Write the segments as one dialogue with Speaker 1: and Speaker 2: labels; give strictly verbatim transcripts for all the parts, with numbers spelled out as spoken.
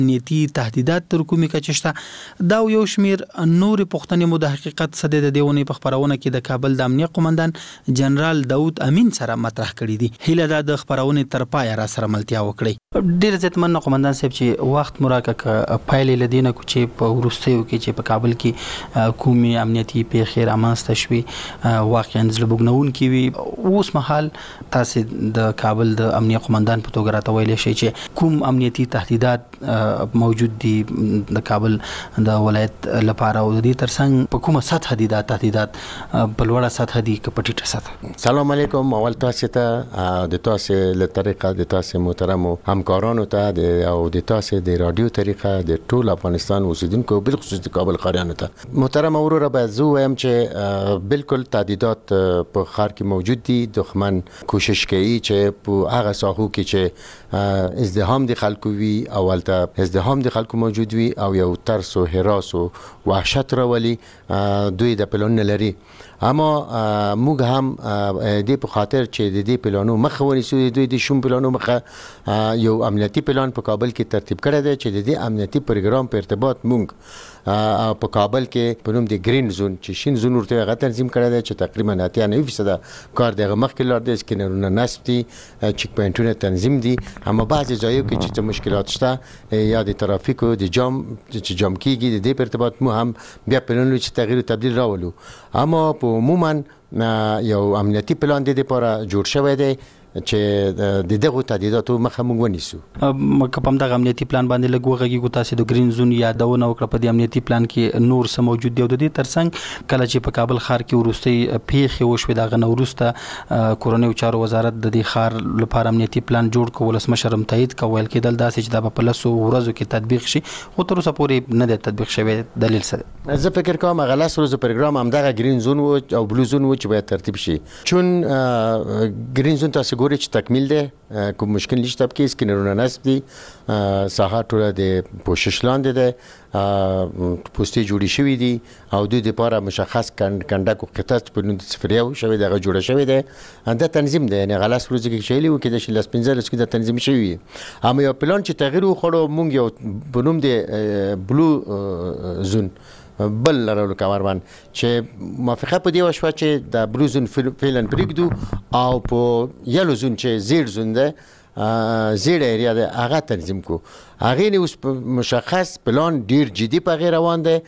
Speaker 1: نیتی تهدیدات تر کومې کچې شته. دا یو شمیر نور پوښتنې مو د حقیقت څخه د دیونې په خبرونه کې د کابل د امنیه قومندان جنرال داود امین سره مطرح کړي دي. هیله د خبرونه تر پای را سره ملتیا وکړي. ډیر عزت من قومندان صاحب چې وخت مراکه پایلې لدینه کو چې په ورستیو کې چې په کابل کې کومې امنیتي پیښې رامنځته شوې واقعا زلبګنون کې وي. اوس مهال تاسو د کابل د امنیه قومندان په توګه راته ویلی شئ چې کوم امنیتي تهدیدات موجود دي د کابل د ولایت لپاره او د دې ترڅنګ په کومه سطح دي دا تهدیدات په لوړه سطح دي که په ټیټه سطح؟
Speaker 2: سلام علیکم. اول تاسو ته د تاسو له طریقه د تاسو محترمو همکارانو ته او د تاسو د رادیو طریقه د ټول افغانستان اوسیدونکو بالخصوص د کابل ښاریانو ته محترم وروره باید زه وایم چې بالکل تهدیدات په ښار کې موجود دي. دښمن کوشش کوي چې په هغه ساحو کې چې ازدحام د خلکو وي او ولته ازدحام د خلکو موجود وي او یو ترس او هراس او وحشت راولي دوی د پلان لري. اما موږ هم د په خاطر چې د دې پلانو مخه ونیسو دوی د شوم پلانو مخه یو امنیتي پلان په کابل کې ترتیب کړی دی چې د دې امنیتي پروګرام په ارتباط موږ په کابل کې په نوم د گرین زون چې شین زون ورته هغه تنظیم کړی دی چې تقریبا اتیا نه فیصد کار دغه مخکې لار دی سکینرونه نصب دي چک پوینټونه تنظیم دي. اما بعضی ځایو کې چې مشکلات شته یا د ترافیکو د جام چې جام کیږي د دې په ارتباط مو هم بیا پلان چې تغییر تبدیل راولو. اما په عموما یو امنیتي پلان د دې لپاره جوړ شوی دی چې د دغه تهدیداتو مخه موږ ونیسو.
Speaker 1: مکه په دغه امنیتي پلان باندې لګ وغږیږو. تاسو د گرین زون یادونه وکړه. په دې امنیتي پلان کې نور څه موجود دی او د دې ترڅنګ کله چې په کابل ښار کې ورستي پیښې وشوې دغه نو ورسته کورونی چارو وزارت د دې ښار لپاره امنیتي پلان جوړ کول ولسمشر هم تایید کول کېدل داسې چې دا په لسو ورځو کې تطبیق شي خو تر اوسه پورې نه دی تطبیق شوی. دلیل څه؟
Speaker 2: زه فکر کوم هغه لس ورځو پروګرام هم دغه گرین زون او بلو زون و چې باید ترتیب شي. چون گرین زون تاسو ګورئ چې تکمیل دی کوم مشکل نشته کې سکینرونه نصب دي ساحه ټوله د پوشش لاندې ده پوستې جوړې شوې دي او دوی لپاره مشخص کنډک او قطعه په نوم د صفریو شوی دغه جوړه شوې ده دا تنظیم دی. یعنی غلاس ورځ کې شېلې و کې د شل پنځه لس کې د تنظیم شوی اما یو پلان چې تغییر وخړو مونږ یو په نوم د بلو زون بل لرلو کمربند چې موافقه په دی وشوه چې د بلو زون فعلا پرېږدو او په یلو زون چې زیړ زون ده زیړ ایریا ده هغه تنظیم کو. هغه نه اوس مشخص پلان ډیر جدي په غیر روان ده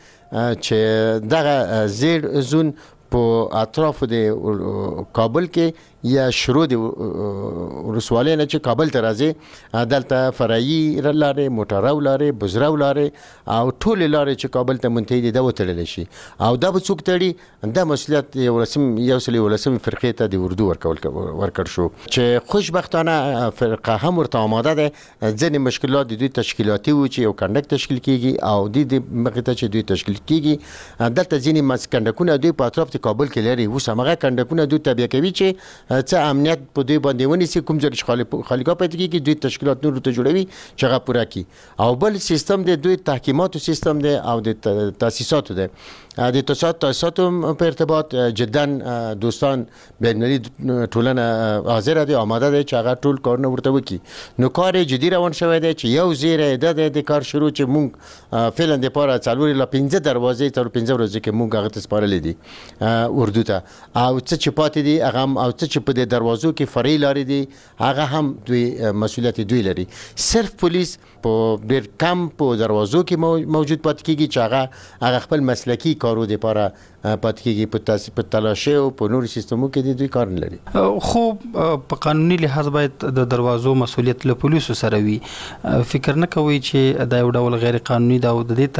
Speaker 2: چې دغه زیړ زون په اطراف د کابل کې یا شروع د ورسوالۍ نه چې کابل ته راځي دلته فرعي لارې موټرو لارې بزرو لارې او ټول لارې چې کابل ته منتهي دي دا وتړل شي او دا به څوک تړي دا مسؤلیت یو رسم یو سلی ولسم فرقې ته د اردو ورکول ورکړ شو چې خوشبختانه فرقه هم ورته آماده ده. ځینې مشکلات د دوی تشکیلاتي و چې یو کنډک تشکیل کیږي او د مخې ته چې دوی تشکیل کیږي دلته ځینې مسکنډکونه دوی په اطراف د کابل کې لري اوس هغه کنډکونه دوی تابع کوي چې څه امنیت په دوی باندې ونیسي کوم ځای چې خالیګاه پاتې کیږي دوی تشکیلات نور ته جوړوي چې هغه پوره کړي او بل سیستم د دوی تحکیماتو سیستم دی او د تاسیساتو دی د تاسیسات تاسیساتو په ارتباط جدا دوستان بین‌المللي ټولنه حاضر دي آماده دي چې هغه ټول کارونه ورته وکړي. نو کار جدي روان شوی دی چې یو زیره د کار شروع چې مونږ فعلا د پاره څلور لا پنځه دروازې تر پنځه ورځې کې مونږ هغه تسپارلې دي اردو ته او څه چې پاتې دي هغه او څه چې په د دروازو کې فرعي لارې دي هغه هم دوی مسؤلیت دوی لري. صرف پولیس په ډېر کم په دروازو کې موجود پاتې کیږي چې هغه هغه خپل مسلکی کارو د پاره پاتې کیږي په تاسو په تلاشي او په نورو سیستمو کې دوی کار نه لري.
Speaker 1: خو په قانوني لحاظ باید د دروازو مسؤلیت له پولیسو سره وي. فکر نه کوي چې دا یو ډول غیر قانوني دا د دې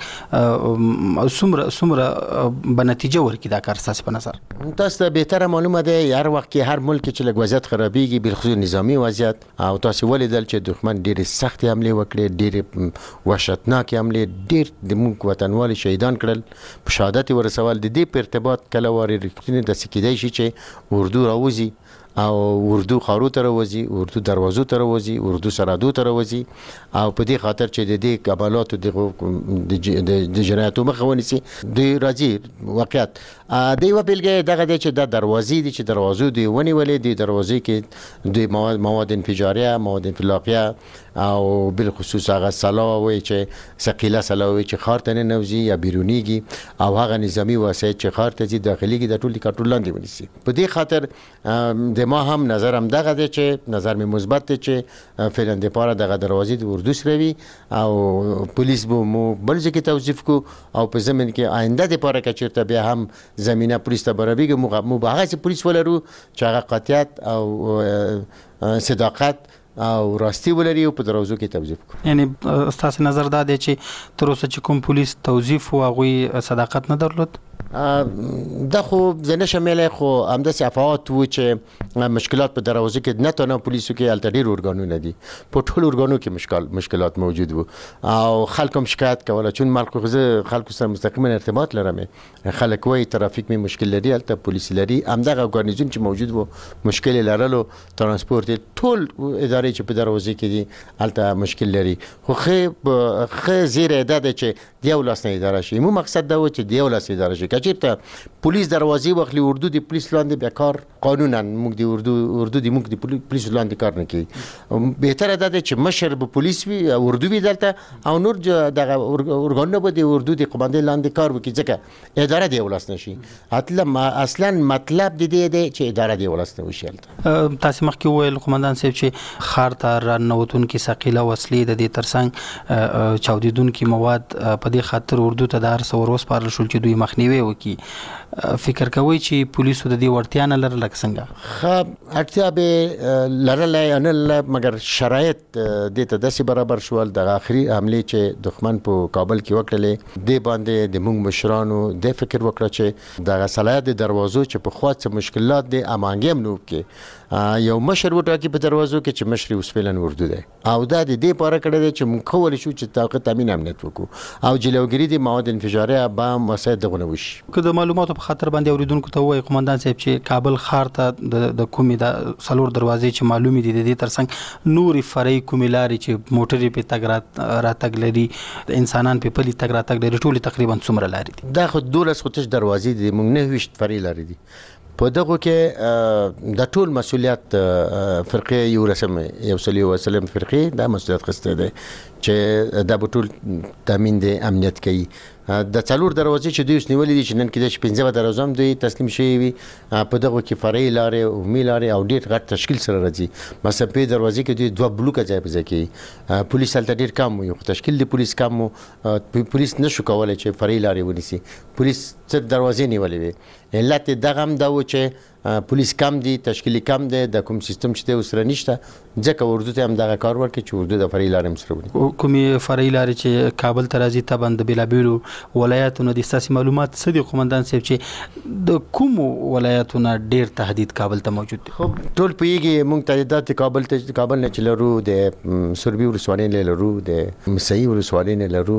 Speaker 1: ترڅنګ څومره څومره بنتیجه ورکړي دا کار تاسو په نظر؟
Speaker 2: تاسو ته بهتره معلومه ده هر وخت کې هر ملک چې لږ وضعیت خرابېږي بالخصوص نظامی وضعیت او تاسو ولیدل چې دښمن ډېرې سختې حملې وکړې ډېرې وحشتناکې حملې ډېر د موږ وطنوال شهیدان کړل په شهادت ورسول. د دې په ارتباط کله واري رښتینې د سکیدای شي چې اردو راوځي او اردو خارو ته راوځي اردو دروازو ته راوځي اردو سرادو ته راوځي او په دې خاطر چې د دې قبالاتو د جنایتو مخه ونیسي د راځي واقعیت د یو بیلګه دغه د چې د دروازې دي چې دروازو دی ونیولې دی دروازې کې د مواد مواد انفجاریه مواد انفلاقیه او بالخصوص هغه سلا وي چې ثقيله سلا وي چې خار ته نه نوځي یا بیرونیږي او هغه نظامی وسایل چې خار ته ځي داخليږي د ټول کټول لاندې ونیسي. په دې خاطر د ما هم نظر هم دغه دی چې نظر می مثبت دی چې فعلا د پاره دغه دروازې د اردو سره وي او پولیس به مو بل ځکه توظیف کو او په زمين کې آینده د پاره کې چیرته بیا هم زمينه پولیس ته برابرګي مو به هغه پولیس ولرو چې هغه قاطعیت او صداقت او راستی ولري او په دروازو کې توظیف کو.
Speaker 1: یعنی ستاسو نظر دا دی چې تر اوسه چې کوم پولیس توظیف او هغه صداقت نه درلود؟
Speaker 2: دا خو ځنه شامل خو همداسې افاوت و چې مشکلات په دروازه کې نه تنه پولیسو کې الټډیر اورګانونه دي په ټول اورګانو کې مشکل مشکلات موجود وو او خلک هم شکایت کوله چون ملک خو خلکو سره مستقیما ارتباط لرم خلک وای ترافیک می مشکل لري الته پولیس لري همدغه اورګانیزم چې موجود وو مشکل لرلو ترانسپورت ټول ادارې چې په دروازه کې دي الته مشکل لري خو خې خې زیره ده چې دیو لاسنه اداره شي مو مقصد دا و چې دیو لاسنه اداره شي چیرته پولیس دروازې وخلی اردو دی پولیس لاندې به کار قانونا موږ دی اردو اردو دی موږ دی پولیس لاندې کار نه کوي بهتره ده چې مشر به پولیس وي اردو وی دلته او نور دغه اورګانونه به دی اردو دی قوماندې لاندې کار وکړي ځکه اداره دی ولاسنه شي اصلا اصلا مطلب دی دی چې اداره دی ولاسنه وشي.
Speaker 1: تاسو مخکې ویل قوماندان صاحب چې خار ته رانوتون کې ثقيله وسلې د دې ترڅنګ چاودیدون کې مواد په دې خاطر اردو ته د هر څور وسپارل شول چې دوی مخنیوي کی فکر کوي چې پولیسو د دې ورتیا نه لرل څنګه
Speaker 2: خو اړتیا به لرل نه مګر شرایط د ته داسې برابر شول د اخري حمله چې دښمن په کابل کې وکړلې د باندې د موږ مشرانو د فکر وکړه چې د صلاحیت دروازو چې په خواص مشکلات د امانګم نو کې یو مشر وټاکي په دروازو کې چې مشر اوس فعلا اردو دی او دا د دې پاره کړی دی چې موږ کول شو چې طاقت تامین امنیت وکړو او جلوګری د مواد انفجاریه بام وسایل دغه وشي.
Speaker 1: که د معلوماتو په خاطر باندې اوریدونکو ته وایي قومندان صاحب چې کابل ښار ته د کومې د سلور دروازې چې معلومې دي د دې ترڅنګ نوري فرعي کومې لارې چې موټرې په تګ راتګ لري انسانان په پلي تګ راتګ لري ټول تقریبا څومره لارې دي؟
Speaker 2: دا خو دولس خودش دروازې دي موږ نه وشت فرعي لارې دي په دغه کې د ټول مسولیت فرقه یو رسم یو صلی الله وسلم فرقه دا مسولیت خسته ده چې د ټول تامین د امنیت کوي د څلور دروازې چې دوی نیولې دي چې نن کې د پنځه دروازې هم دوی تسلیم شوی وي په دغه کې فرعي لارې او ملي لارې او ډېر غټ تشکیل سره راځي مثلا په دروازې کې دوی دوه بلوک ځای په ځای کې پولیس هلته ډېر کم یو تشکیل د پولیس کم پولیس نشو کولای چې فرعي لارې ونیسي پولیس څه دروازې نیولې وي علت دغه هم دا و چې پولیس کم دي تشکیل کم دي د کوم سیستم چې وسره نشته ځکه اردو ته هم دغه کار ورکړي چې اردو د فرعي لارې مسره ونی
Speaker 1: کومي فرعي لارې چې کابل ته راځي تبند بلابلو ولایتونو د سیاسي معلومات سدي قومندان صاحب چې د کوم ولایتونو ډیر تهدید کابل ته موجود دي؟
Speaker 2: خو ټول پیږي موږ تهدیدات کابل ته کابل نه چلرو د سربي ولسوالۍ نه لرو د مسعي ولسوالۍ نه لرو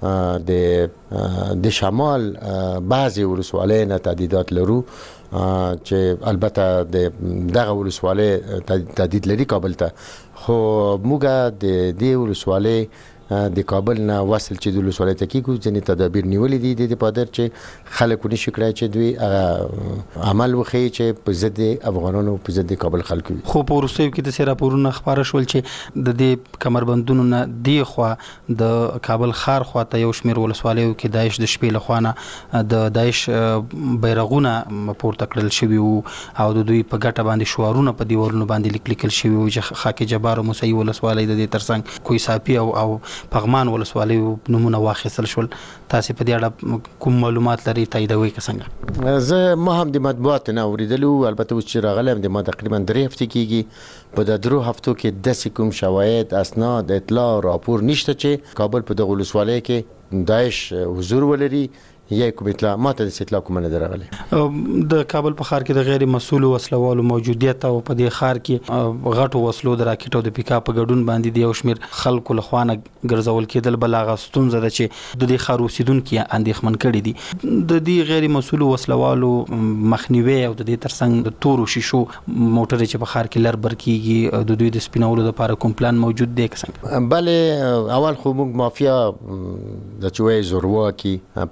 Speaker 2: د د شمال بعضي ولسوالۍ نه تهدیدات لرو چې البته د دغه ولسوالۍ تهدید لري کابل ته خو موږ د دې ولسوالۍ د کابل نه وصل چې د ولسوالۍ ته کېږو ځینې تدابیر نیولې دي د دې په در چې خلک ونشي کړای چې دوی عمل وښیي چې په ضد افغانانو په ضد کابل خلکو وي.
Speaker 1: خو په وروستیو کې داسې راپورونه خپاره شول چې د دې کمربندونو نه دې خوا د کابل ښار خوا ته یو شمېر ولسوالیو کې داعش د شپې له خوا نه د داعش بیرغونه پورته کړل شوي وو او د دوی په ګټه باندې شعارونه په دیوالونو باندې لیک لیکل شوي وو چې خاک جبار او مسعي ولسوالۍ د دې ترڅنګ کوی ساپي او او پغمان ولسوالۍ نمونه واخیستل شول. تاسو په دې اړه کوم معلومات لري تاییدوي که څنګه؟
Speaker 2: زه ما هم د مطبوعات نه اوریدلو البته اوس چې راغلم د ما تقریبا درې هفتې کېږي په د درو هفتو کې داسې کوم شواهد اسناد اطلاع راپور نشته چې کابل په دغه ولسوالۍ کې داعش حضور ولري یا کوم اطلاع ماته د اطلاع کوم نه درغله.
Speaker 1: د کابل په ښار کې د غیر مسؤل وسلوالو موجودیت او په دې ښار کې غټو وسلو د راکټ او د پیکاپ په ګډون باندې د یو شمېر خلکو له خوا نه ګرځول کېدل بل هغه ستونزه ده چې د دې ښار اوسېدونکي اندېښمن کړي دي. د دې غیر مسؤل وسلوالو مخنیوي او د دې ترڅنګ د تورو شیشو موټرې چې په ښار کې لر بر کېږي د دوی د سپینولو لپاره کوم پلان موجود دی که څنګه؟
Speaker 2: بله اول خو موږ مافیا د چوي زورواکي په دې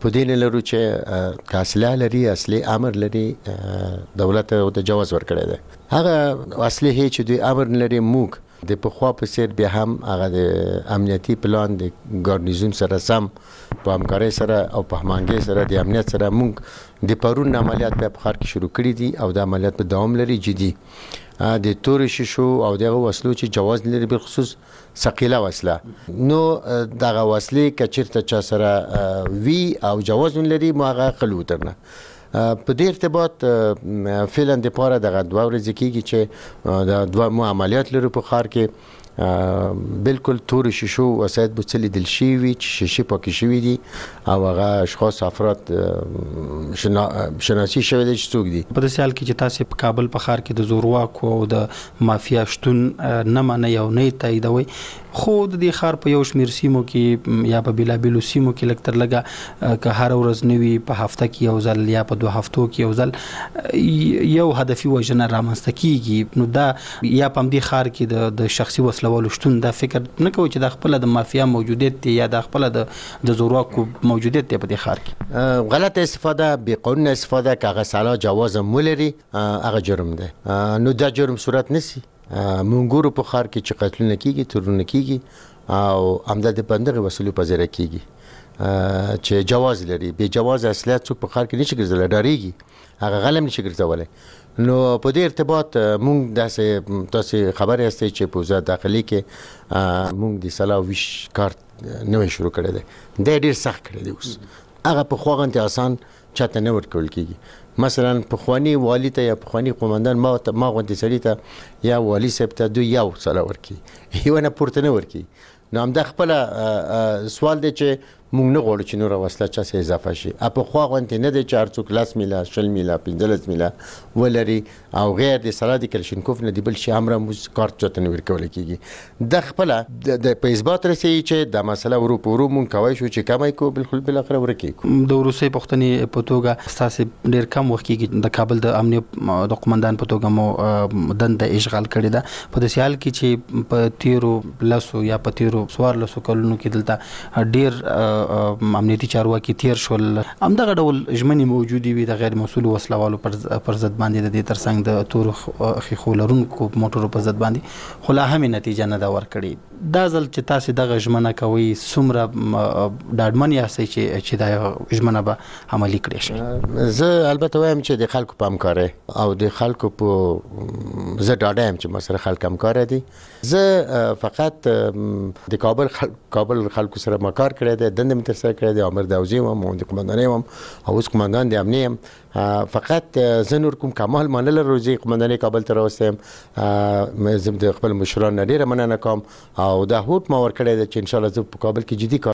Speaker 2: لرو چې کاسله لري اصلي امر لري دولت د جواز ورکړی دی هغه اصلي هي چې د امر لري موږ د پخوا په سیر بیا هم هغه د امنیتي پلان د ګارنیزون سره سم په همکارۍ سره او په هماهنګۍ سره د امنیت سره موږ د پرون عملیات په ښار کې شروع کړي دي او د عملیات په دوام لري جدي د تورې شیشو او دغه وسلو چې جواز لري په خصوص ثقيله وسله نو دغه وسلې کچیرته چا سره وی او جواز لري ما هغه قلوترنه په دې ارتباط فعلا د پاره دغه دوه ورځې کېږي چې د دوه مو عملیات لري په ښار کې بالکل تور شیشو وسایت بوتل دل شي وی چې شیشه پاکي شوی دي او هغه اشخاص افراد شنا شناسي شوی دي چې څوک دي
Speaker 1: په دې حال کې چې تاسو په کابل په ښار کې د زورواکو او د مافیا شتون نه منه یو نه تاییدوي خو د دې ښار په یو شمیر سیمو کې یا په بلابلو سیمو کې لکتر لګه که هر ورځ نوي په هفته کې یو ځل یا په دوه هفتو کې یو ځل یو هدفي وژنه رامنځته کیږي نو دا یا په دې ښار کې د شخصي وسلوالو شتون دا فکر نه کوي چې د خپل د مافیا موجودیت دی یا د خپل د د زورواکو موجودیت دی په دې ښار کې
Speaker 2: غلط استفاده بی قانون استفاده کاغه سلا جواز مولري هغه جرم دی نو دا جرم صورت نسی مونږ په ښار کې چې قتلونه کیږي ترونه کیږي او امداد بندغه وسلو په ذریعہ کیږي چې جواز لري به جواز اصلیت څوک په ښار کې نشي ګرځول ډاریږي هغه غلم نشي ګرځولای نو په دې ارتباط مونږ داسې تاسو خبرې استئ چې په وزارت داخلي کې مونږ د سلا ویش کارت نوې شروع کړی دی د ډیر سخت کړی دی اوس هغه په خوغنته آسان چاته نه ورکول کیږي مثلا په خواني والی ته یا په خواني قومندان ما ما غوندې سړی ته یا والی صاحب ته دوی یو سلا ورکی یو نه پورته نه ورکی نو هم د خپل سوال دی چې مونږ نه غواړو چې نور وسله چا سه اضافه شي په خو غونته نه د چار څو کلاس میلا شل میلا پنځلس میلا ولري او غیر د سلادي کلشنکوف نه دی بل شي امر مو کارت چته نه ورکول کیږي د خپل د پیسبات رسي چې د مسله ورو پورو مونږ کوي شو چې کمای کو بالکل بل اخر ورکی
Speaker 1: د روسي پښتني په توګه تاسو ډیر کم وخت کې د کابل د امنیت د قومندان په توګه مو دند اشغال کړی دا په دې حال کې چې په تیرو لاسو یا په تیرو سوار لاسو کلونو کې دلته ډیر امنیتي چارواکي تیر شول همدغه ډول ژمنې موجودي وي د غیر مسؤل وسلوالو پر پر ضد باندې د دې ترڅنګ د تور خولرونکو موټرو په ضد باندې خو لا هم نتیجه نه دا ورکړي دا ځل چې تاسو دغه ژمنه کوي سمره ډاډمن یاستئ چې چې دا ژمنه به عملي کړئ شي
Speaker 2: زه البته وایم چې د خلکو په همکارۍ او د خلکو په زه ډاډم چې مسره خلک همکار دي زه فقط د کابل کابل خلکو سره مکار کړی دی دند متر سره کړی دی امر داوزی و مو د قومندانۍ و او اوس قومندان د امنیت فقط زه نور کوم کمال منل روزي قومندانۍ کابل ته راوستم زم د خپل مشران ډیره مننه کوم او دا هوت ما ور کړی دی چې ان شاء الله زه په کابل کې جدي